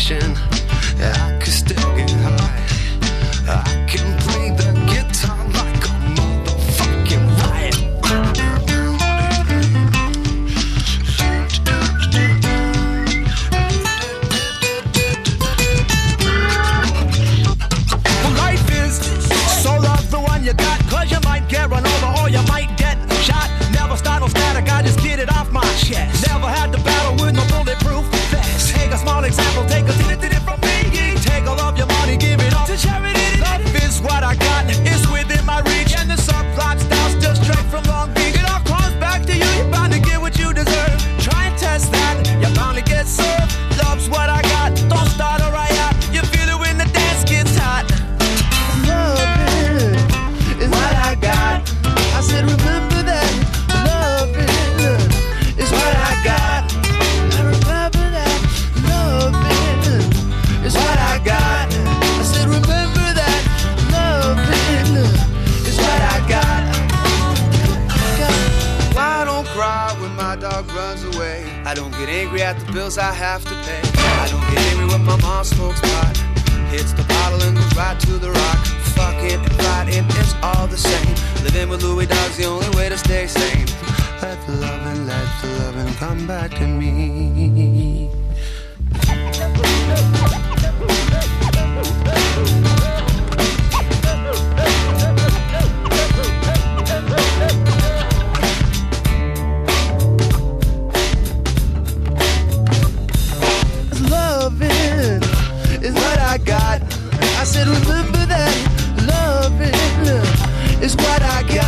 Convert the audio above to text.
attention. I can still get high. I can play the guitar like a motherfucking riot. Well, life is so love the one you got, 'cause you might get run over or you might get shot. Never start no static, I just get it off my chest. Never had to battle with no bulletproof vest. Take a small example, take a did it from me. Take all of your money, give it all to charity. Love is what I got, it's within my reach. And the subplot style's still straight from Long Beach. It all comes back to you, you're bound to get what you deserve. Try and test that, you're bound to get served. Love's what I got, don't start a riot. You feel it when the dance gets hot. Love is what I got. I said remember that. Love is what I got. I remember that. Love is what I got. I said remember that. Love is what I got. I don't cry when my dog runs away. I don't get angry at the bills I have to pay. I don't get angry when my mom smokes pot. Hits the bottle and goes right to the rock. Fucking and fighting, it's all the same. Living with Louis Dog's the only way to stay sane. Let the loving come back to me. Loving is what I got. I said remember that. Loving is what I got.